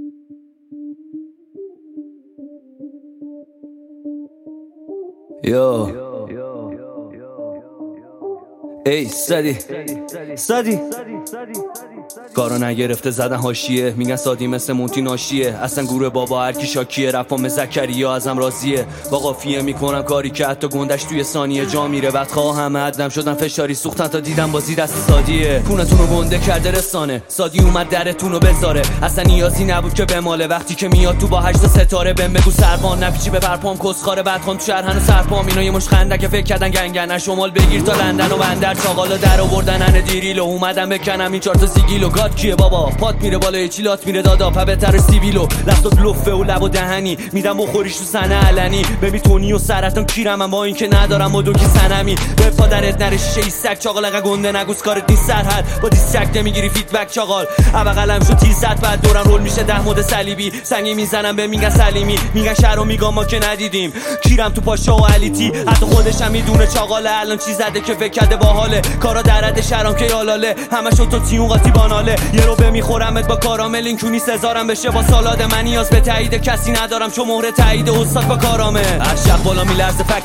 Yo ای سادی کارو نگرفته زدن حاشیه، میگن سادی مثل مونتی ناشیه. اصلا گروه بابا هر کی شاکیه، رفام زکریا ازم راضیه. با قافیه میکنم کاری که حتی گندش توی ثانیه جا میره. بدخواه همه عدم شدن فشاری سوختن تا دیدم بازی دست سادیه. پونتونو گنده کرده رسانه، سادی اومد درتونو بذاره. اصلا نیازی نبود که بماله، وقتی که میاد تو با 8 ستاره بهم بگو سربان نپیچی به برپام کسخاره. بعدخوام تو شهر هنو سرپام اینا یه مش خنده که فکر کردن گنگن شمال بگیر تا لندن و بندر چاقالا در آوردن ان دیریلو. اومدم بکنم این 4 تا سیگیلو. گاد کیه بابا پات میره بالا چیلات میره دادا پبتر سیبیلو. لفتات لفه و لب و دهنی میدم بخوریش تو سنه علنی. ببین تونی و سرطان کیرم من با این که ندارم و دو کی سنمی. به پادرت نره شیشه سگ چاقال انقدر گنده نگوز کارت نیست سرحد. با دیسک نمیگیری فیدبک چاقال ابقلم شو تیزت بعد دورم رول میشه 10 مود صلیبی. سنگی میزنم به میگن سلیمی، میگن شهرو میگم ما که ندیدیم. کیرم تو پاشا و علیتی، حتی خودشم میدونه چاقال الان چی زده که فکر کرده باحاله. کارا درد شهرام که یالاله همشو تو تیون قاطی باناله. یه رو به میخورمت با کارامل این کونی سزارم بشه با سالاد. من نیاز به تایید کسی ندارم چون مهر تایید استاد با کارامه. هر شب بالا میلرزه